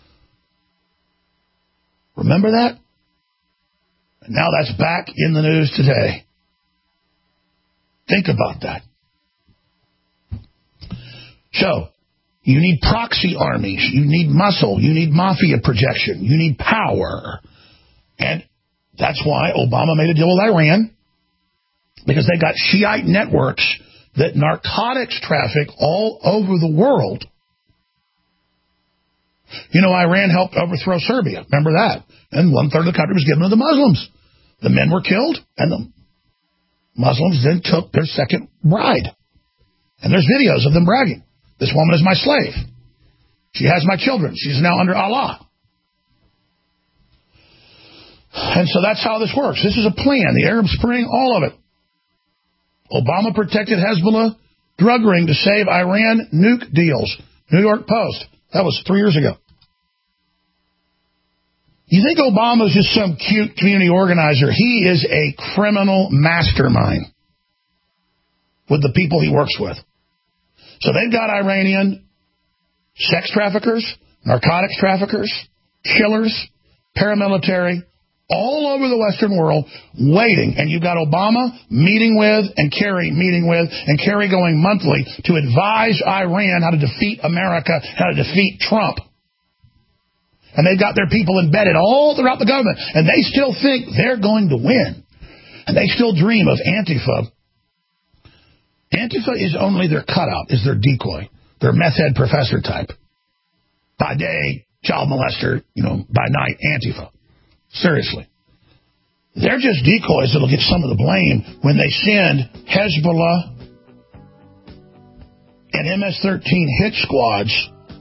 Remember that? And now that's back in the news today. Think about that. So, you need proxy armies. You need muscle. You need mafia projection. You need power. And that's why Obama made a deal with Iran, because they got Shiite networks that narcotics traffic all over the world. You know, Iran helped overthrow Serbia. Remember that? And one-third of the country was given to the Muslims. The men were killed, and the Muslims then took their second bride. And there's videos of them bragging. This woman is my slave. She has my children. She's now under Allah. And so that's how this works. This is a plan. The Arab Spring, all of it. Obama protected Hezbollah drug ring to save Iran nuke deals. New York Post. That was three years ago. You think Obama's just some cute community organizer? He is a criminal mastermind with the people he works with. So they've got Iranian sex traffickers, narcotics traffickers, killers, paramilitary, all over the Western world waiting. And you've got Obama meeting with and Kerry meeting with and Kerry going monthly to advise Iran how to defeat America, how to defeat Trump. And they've got their people embedded all throughout the government. And they still think they're going to win. And they still dream of Antifa. Antifa is only their cutout, is their decoy, their meth head professor type. By day, child molester, you know, by night, Antifa. Seriously. They're just decoys that'll get some of the blame when they send Hezbollah and M S thirteen hit squads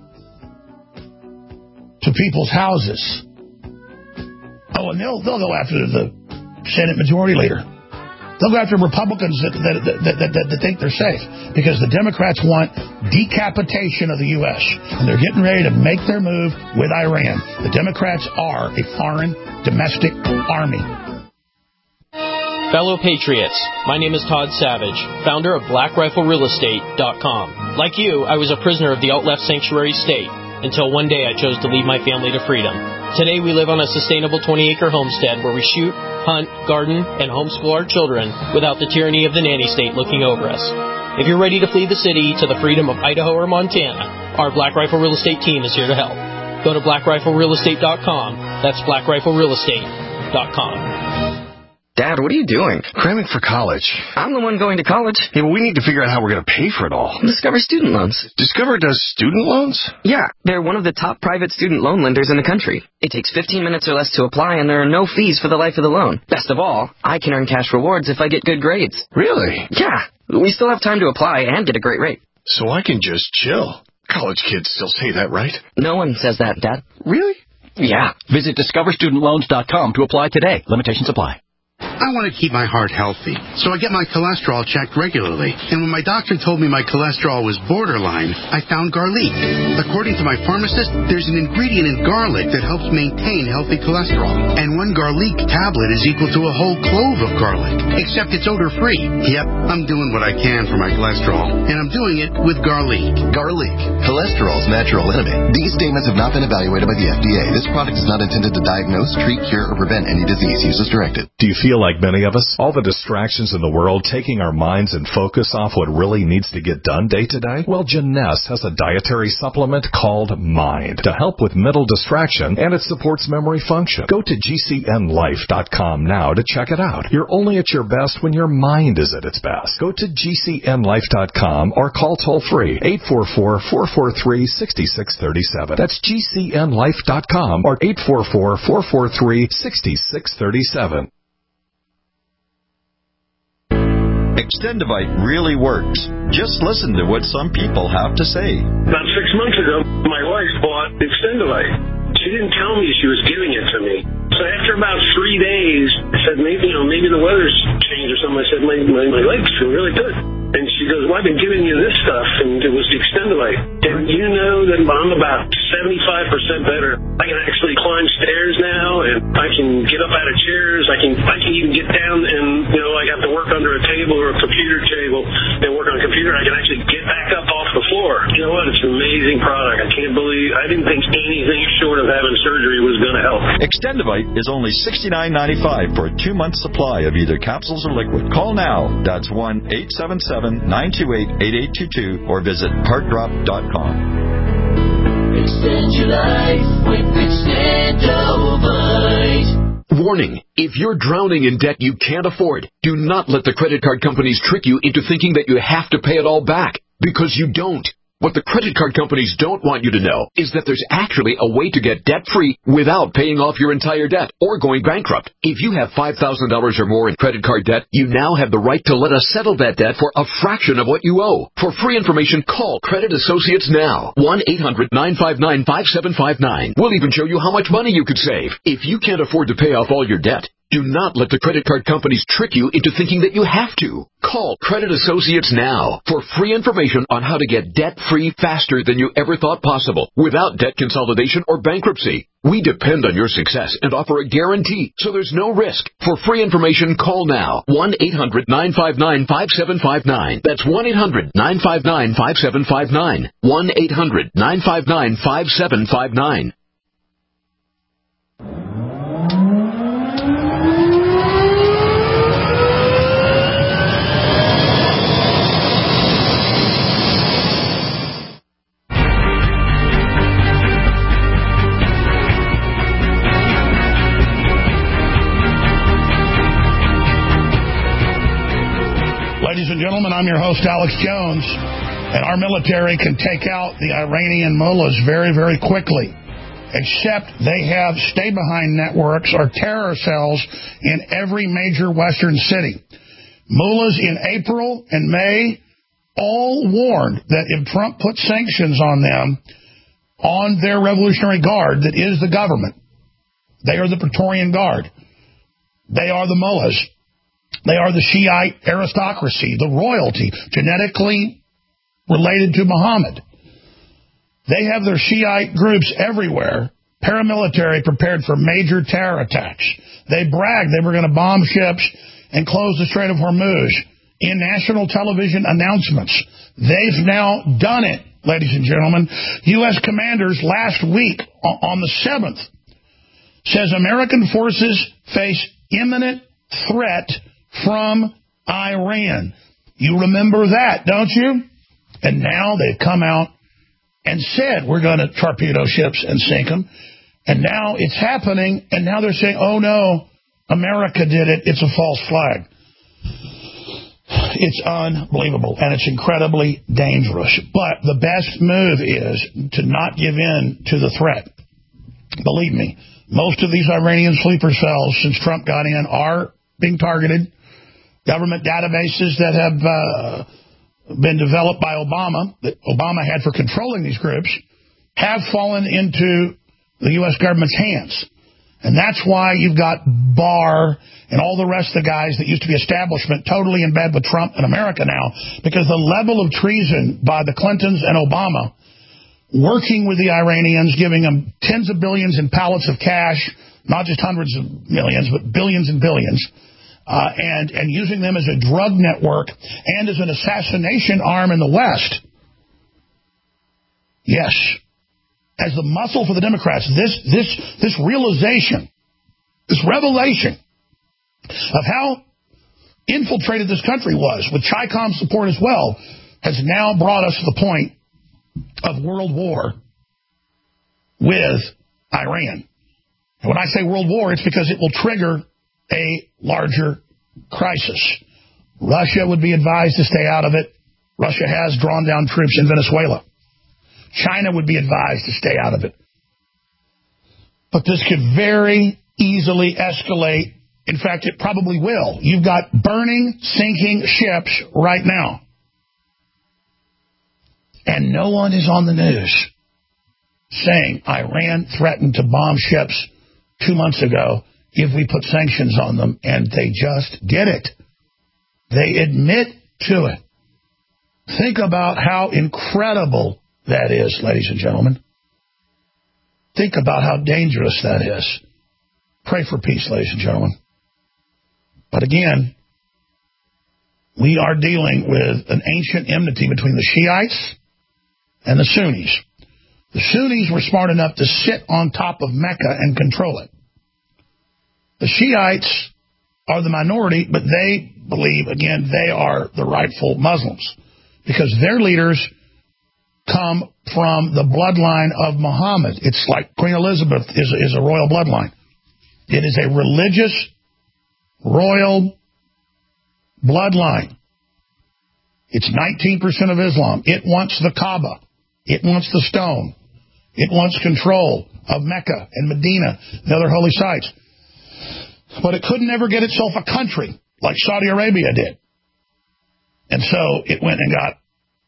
to people's houses. Oh, and they'll, they'll go after the Senate Majority Leader. They'll go after Republicans that, that, that, that, that, that think they're safe, because the Democrats want decapitation of the U S, and they're getting ready to make their move with Iran. The Democrats are a foreign domestic army. Fellow Patriots, my name is Todd Savage, founder of Black Rifle Real Estate dot com. Like you, I was a prisoner of the alt-left sanctuary state, until one day I chose to lead my family to freedom. Today we live on a sustainable twenty-acre homestead where we shoot, hunt, garden, and homeschool our children without the tyranny of the nanny state looking over us. If you're ready to flee the city to the freedom of Idaho or Montana, our Black Rifle Real Estate team is here to help. Go to Black Rifle Real Estate dot com. That's Black Rifle Real Estate dot com. Dad, what are you doing? Cramming for college. I'm the one going to college. Yeah, but we need to figure out how we're going to pay for it all. Discover Student Loans. Discover does student loans? Yeah, they're one of the top private student loan lenders in the country. It takes fifteen minutes or less to apply, and there are no fees for the life of the loan. Best of all, I can earn cash rewards if I get good grades. Really? Yeah. We still have time to apply and get a great rate. So I can just chill. College kids still say that, right? No one says that, Dad. Really? Yeah. Visit Discover Student Loans dot com to apply today. Limitations apply. I want to keep my heart healthy, so I get my cholesterol checked regularly. And when my doctor told me my cholesterol was borderline, I found garlic. According to my pharmacist, there's an ingredient in garlic that helps maintain healthy cholesterol. And one garlic tablet is equal to a whole clove of garlic, except it's odor-free. Yep, I'm doing what I can for my cholesterol, and I'm doing it with garlic. Garlic, cholesterol's natural enemy. These statements have not been evaluated by the F D A. This product is not intended to diagnose, treat, cure, or prevent any disease. Use as directed. Do you feel like many of us? All the distractions in the world taking our minds and focus off what really needs to get done day to day? Well, Jeunesse has a dietary supplement called Mind to help with mental distraction, and it supports memory function. Go to G C N life dot com now to check it out. You're only at your best when your mind is at its best. Go to G C N life dot com or call toll-free eight four four, four four three, six six three seven. That's G C N life dot com or eight four four, four four three, six six three seven. Extendivite really works. Just listen to what some people have to say. About six months ago, my wife bought Extendivite. She didn't tell me she was giving it to me. So after about three days, I said, maybe, you know, maybe the weather's changed or something. I said, my, my, my legs feel really good. And she goes, well, I've been giving you this stuff, and it was the Extendivite. And you know that I'm about seventy-five percent better. I can actually climb stairs now, and I can get up out of chairs. I can I can even get down and, you know, I have to work under a table or a computer table and work on a computer. I can actually get back up off the floor. You know what? It's an amazing product. I can't believe, I didn't think anything short of having surgery was going to help. Extendivite is only sixty-nine ninety-five for a two-month supply of either capsules or liquid. Call now. That's one eight seven seven, nine two eight, eight eight two two or visit heart drop dot com. Extend your life with Extendivite. Warning, if you're drowning in debt you can't afford, do not let the credit card companies trick you into thinking that you have to pay it all back, because you don't. What the credit card companies don't want you to know is that there's actually a way to get debt-free without paying off your entire debt or going bankrupt. If you have five thousand dollars or more in credit card debt, you now have the right to let us settle that debt for a fraction of what you owe. For free information, call Credit Associates now. one eight hundred, nine five nine, five seven five nine. We'll even show you how much money you could save. If you can't afford to pay off all your debt, do not let the credit card companies trick you into thinking that you have to. Call Credit Associates now for free information on how to get debt-free faster than you ever thought possible without debt consolidation or bankruptcy. We depend on your success and offer a guarantee, so there's no risk. For free information, call now. one eight hundred, nine five nine, five seven five nine. That's one eight hundred, nine five nine, five seven five nine. one eight hundred, nine five nine, five seven five nine. Ladies and gentlemen, I'm your host, Alex Jones, and our military can take out the Iranian mullahs very, very quickly, except they have stay-behind networks or terror cells in every major Western city. Mullahs in April and May all warned that if Trump put sanctions on them, on their Revolutionary Guard that is the government, they are the Praetorian Guard, they are the mullahs. They are the Shiite aristocracy, the royalty, genetically related to Muhammad. They have their Shiite groups everywhere, paramilitary, prepared for major terror attacks. They bragged they were going to bomb ships and close the Strait of Hormuz in national television announcements. They've now done it, ladies and gentlemen. U S commanders last week on the seventh says American forces face imminent threat from Iran. You remember that, don't you? And now they've come out and said we're going to torpedo ships and sink them. And now it's happening, and now they're saying, oh, no, America did it. It's a false flag. It's unbelievable, and it's incredibly dangerous. But the best move is to not give in to the threat. Believe me, most of these Iranian sleeper cells, since Trump got in, are being targeted. Government databases that have uh, been developed by Obama, that Obama had for controlling these groups, have fallen into the U S government's hands. And that's why you've got Barr and all the rest of the guys that used to be establishment totally in bed with Trump and America now, because the level of treason by the Clintons and Obama, working with the Iranians, giving them tens of billions in pallets of cash, not just hundreds of millions, but billions and billions, uh, and, and using them as a drug network and as an assassination arm in the West. Yes. As the muscle for the Democrats, this this this realization, this revelation of how infiltrated this country was, with Chi-Com's support as well, has now brought us to the point of world war with Iran. And when I say world war, it's because it will trigger a larger crisis. Russia would be advised to stay out of it. Russia has drawn down troops in Venezuela. China would be advised to stay out of it. But this could very easily escalate. In fact, it probably will. You've got burning, sinking ships right now. And no one is on the news saying Iran threatened to bomb ships two months ago if we put sanctions on them, and they just did it. They admit to it. Think about how incredible that is, ladies and gentlemen. Think about how dangerous that is. Pray for peace, ladies and gentlemen. But again, we are dealing with an ancient enmity between the Shiites and the Sunnis. The Sunnis were smart enough to sit on top of Mecca and control it. The Shiites are the minority, but they believe, again, they are the rightful Muslims, because their leaders come from the bloodline of Muhammad. It's like Queen Elizabeth is, is a royal bloodline. It is a religious, royal bloodline. It's nineteen percent of Islam. It wants the Kaaba. It wants the stone. It wants control of Mecca and Medina and other holy sites. But it could never get itself a country like Saudi Arabia did. And so it went and got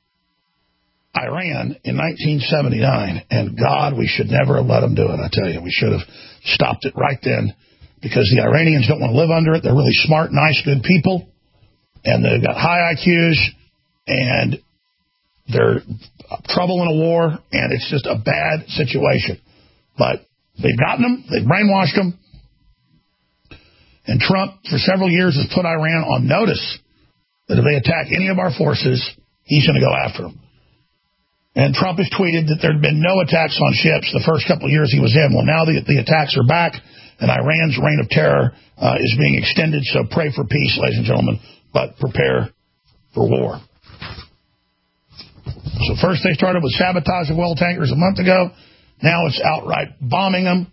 Iran in nineteen seventy-nine, and God, we should never have let them do it. I tell you, we should have stopped it right then, because the Iranians don't want to live under it. They're really smart, nice, good people, and they've got high I Qs, and they're trouble in a war, and it's just a bad situation. But they've gotten them, they've brainwashed them, and Trump, for several years, has put Iran on notice that if they attack any of our forces, he's going to go after them. And Trump has tweeted that there had been no attacks on ships the first couple of years he was in. Well, now the, the attacks are back, and Iran's reign of terror uh, is being extended. So pray for peace, ladies and gentlemen, but prepare for war. So first they started with sabotaging oil tankers a month ago. Now it's outright bombing them.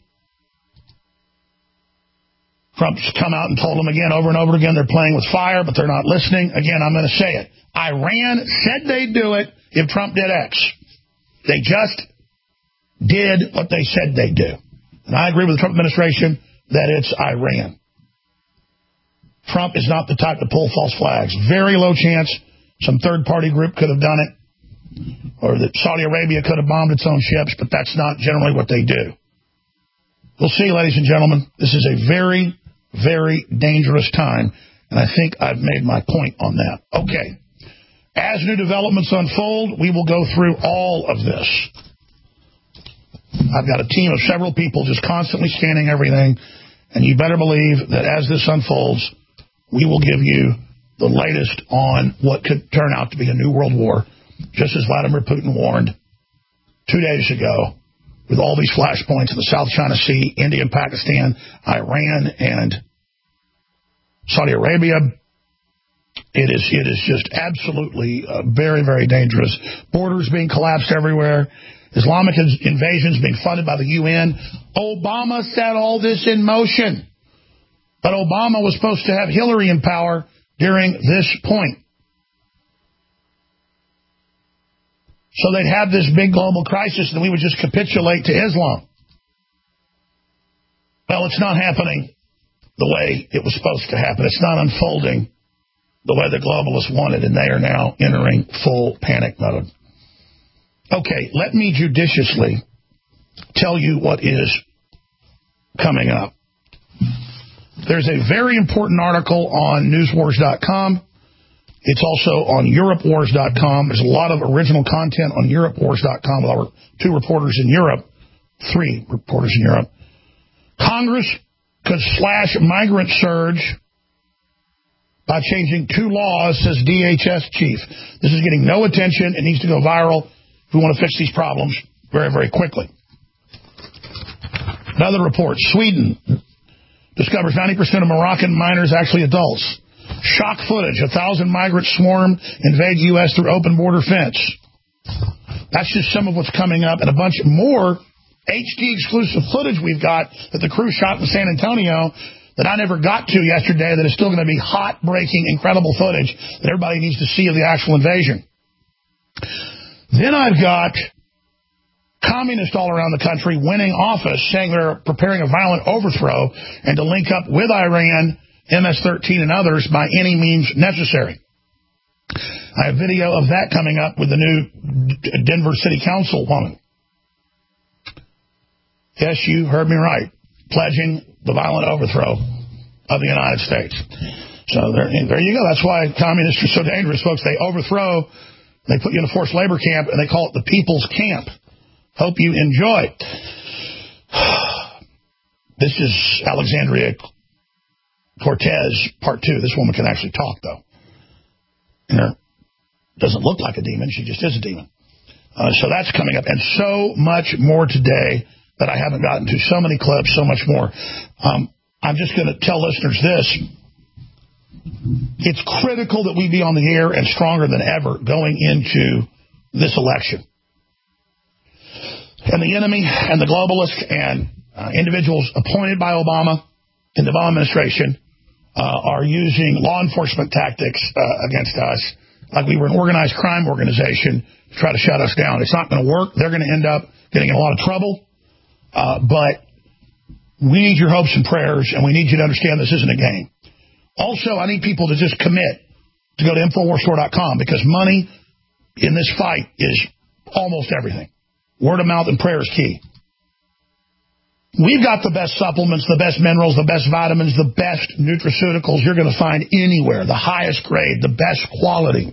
Trump's come out and told them again over and over again they're playing with fire, but they're not listening. Again, I'm going to say it. Iran said they'd do it if Trump did X. They just did what they said they'd do. And I agree with the Trump administration that it's Iran. Trump is not the type to pull false flags. Very low chance some third-party group could have done it, or that Saudi Arabia could have bombed its own ships, but that's not generally what they do. We'll see, ladies and gentlemen. This is a very, very dangerous time, and I think I've made my point on that. Okay. As new developments unfold, we will go through all of this. I've got a team of several people just constantly scanning everything, and you better believe that as this unfolds, we will give you the latest on what could turn out to be a new world war, just as Vladimir Putin warned two days ago, with all these flashpoints in the South China Sea, India and Pakistan, Iran and Saudi Arabia. It is it is just absolutely uh, very, very dangerous. Borders being collapsed everywhere. Islamic invasions being funded by the U N. Obama set all this in motion. But Obama was supposed to have Hillary in power during this point. So they'd have this big global crisis and we would just capitulate to Islam. Well, it's not happening the way it was supposed to happen. It's not unfolding the way the globalists wanted, and they are now entering full panic mode. Okay, let me judiciously tell you what is coming up. There's a very important article on news wars dot com. It's also on Europe wars dot com. There's a lot of original content on Europe wars dot com with our two reporters in Europe, three reporters in Europe. Congress could slash migrant surge by changing two laws, says D H S chief. This is getting no attention. It needs to go viral if we want to fix these problems very, very quickly. Another report. Sweden discovers ninety percent of Moroccan minors actually adults. Shock footage. A thousand migrant swarm invade U S through open border fence. That's just some of what's coming up, and a bunch more H D exclusive footage we've got that the crew shot in San Antonio that I never got to yesterday that is still going to be hot, breaking, incredible footage that everybody needs to see of the actual invasion. Then I've got communists all around the country winning office, saying they're preparing a violent overthrow and to link up with Iran, M S thirteen, and others by any means necessary. I have video of that coming up with the new Denver City Council woman. Yes, you heard me right. Pledging the violent overthrow of the United States. So there, there you go. That's why communists are so dangerous, folks. They overthrow, they put you in a forced labor camp, and they call it the People's Camp. Hope you enjoy. This is Alexandria Cortez, part two. This woman can actually talk, though. You know, doesn't look like a demon. She just is a demon. Uh, so that's coming up. And so much more today that I haven't gotten to. So many clips, so much more. Um, I'm just going to tell listeners this. It's critical that we be on the air and stronger than ever going into this election. And the enemy and the globalists and uh, individuals appointed by Obama in the Obama administration uh, are using law enforcement tactics uh, against us, like we were an organized crime organization, to try to shut us down. It's not going to work. They're going to end up getting in a lot of trouble. Uh, but we need your hopes and prayers, and we need you to understand this isn't a game. Also, I need people to just commit to go to Infowars Store dot com, because money in this fight is almost everything. Word of mouth and prayer is key. We've got the best supplements, the best minerals, the best vitamins, the best nutraceuticals you're going to find anywhere, the highest grade, the best quality.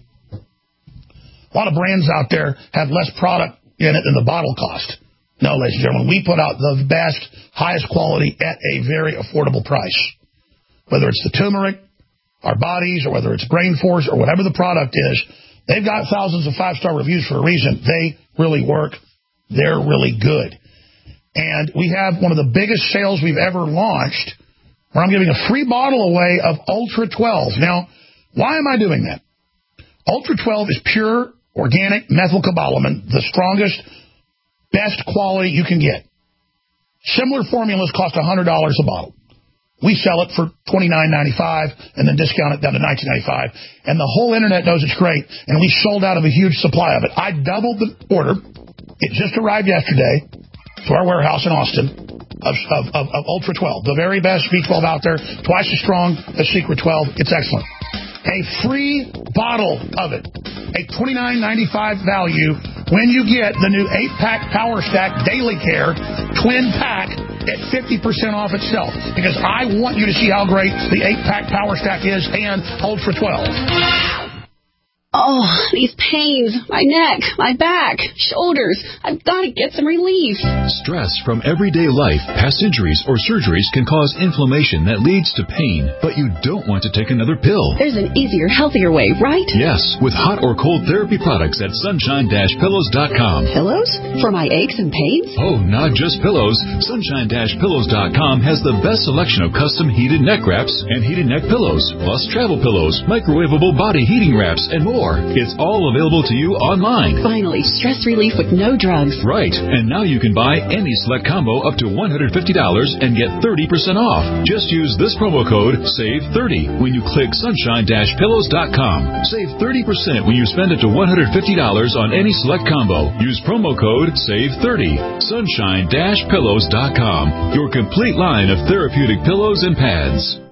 A lot of brands out there have less product in it than the bottle cost. No, ladies and gentlemen, we put out the best, highest quality at a very affordable price. Whether it's the turmeric, our bodies, or whether it's Brain Force, or whatever the product is, they've got thousands of five-star reviews for a reason. They really work. They're really good. And we have one of the biggest sales we've ever launched, where I'm giving a free bottle away of Ultra twelve. Now, why am I doing that? Ultra twelve is pure, organic methylcobalamin, the strongest, best quality you can get. Similar formulas cost one hundred dollars a bottle. We sell it for twenty-nine ninety-five and then discount it down to nineteen ninety-five. And the whole internet knows it's great, and we sold out of a huge supply of it. I doubled the order. It just arrived yesterday to our warehouse in Austin of, of, of, of Ultra twelve, the very best B twelve out there, twice as strong as Secret twelve. It's excellent. A free bottle of it, a twenty-nine ninety-five value when you get the new eight pack Power Stack Daily Care Twin Pack at fifty percent off itself, because I want you to see how great the eight pack Power Stack is and Ultra twelve. Oh, these pains, my neck, my back, shoulders. I've got to get some relief. Stress from everyday life, past injuries, or surgeries can cause inflammation that leads to pain, but you don't want to take another pill. There's an easier, healthier way, right? Yes, with hot or cold therapy products at sunshine dash pillows dot com. Pillows? For my aches and pains? Oh, not just pillows. sunshine dash pillows dot com has the best selection of custom heated neck wraps and heated neck pillows, plus travel pillows, microwavable body heating wraps, and more. It's all available to you online. Finally, stress relief with no drugs. Right. And now you can buy any select combo up to one hundred fifty dollars and get thirty percent off. Just use this promo code save thirty when you click sunshine dash pillows dot com. Save thirty percent when you spend up to one hundred fifty dollars on any select combo. Use promo code save thirty. sunshine dash pillows dot com. Your complete line of therapeutic pillows and pads.